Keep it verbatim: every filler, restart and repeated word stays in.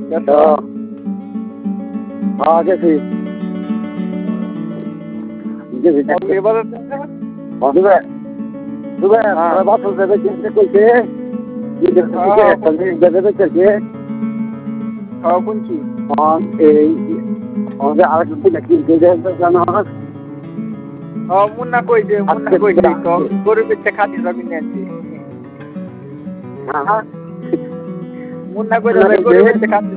গেছো? হ্যাঁ গেছি গেছি কবে বাজার থেকে? দুবে দুবে বাসল দেবে কিনতে কইছে দেবে কইছে হ্যাঁ কোনছি? এই আমাদের আরেকটু কিনতে জানো হ্যাঁ মুন্না কইছে মুন্না কইছে তো গরু বেচে খাতি জমি নিয়েছি হ্যাঁ মুন্না কইছে গরু বেচে খাতি